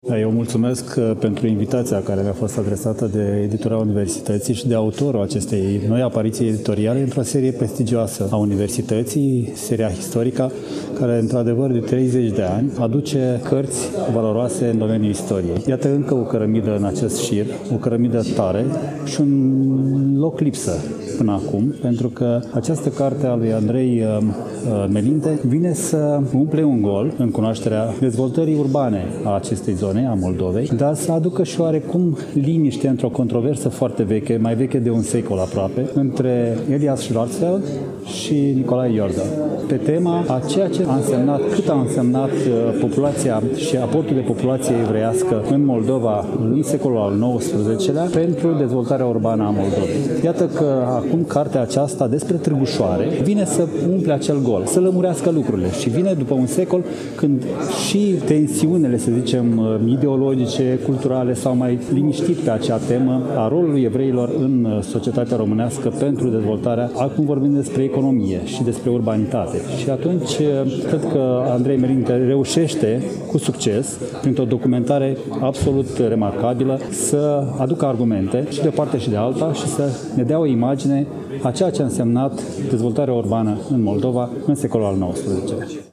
Eu mulțumesc pentru invitația care mi-a fost adresată de editura Universității și de autorul acestei noi apariții editoriale într-o serie prestigioasă a Universității, seria Historica, care într-adevăr de 30 de ani aduce cărți valoroase în domeniul istoriei. Iată încă o cărămidă în acest șir, o cărămidă tare și un loc lipsă până acum, pentru că această carte a lui Andrei Melinte vine să umple un gol în cunoașterea dezvoltării urbane a acestei zone, a Moldovei, dar să aducă și oarecum liniște într-o controversă foarte veche, mai veche de un secol aproape, între Elias Schwarzfeld și Nicolae Iorda, pe tema a ceea ce a însemnat, cât a însemnat populația și aportul de populație evreiască în Moldova în secolul al XIX-lea pentru dezvoltarea urbană a Moldovei. Iată că acum cartea aceasta despre Târgușoare vine să umple acel gol, să lămurească lucrurile și vine după un secol când și tensiunile, să zicem, ideologice, culturale s-au mai liniștit pe acea temă a rolului evreilor în societatea românească pentru dezvoltarea, acum vorbim despre economie și despre urbanitate. Și atunci cred că Andrei Melinte reușește cu succes, printr-o documentare absolut remarcabilă, să aducă argumente și de o parte și de alta și să ne dea o imagine a ceea ce a însemnat dezvoltarea urbană în Moldova în secolul al XIX-lea.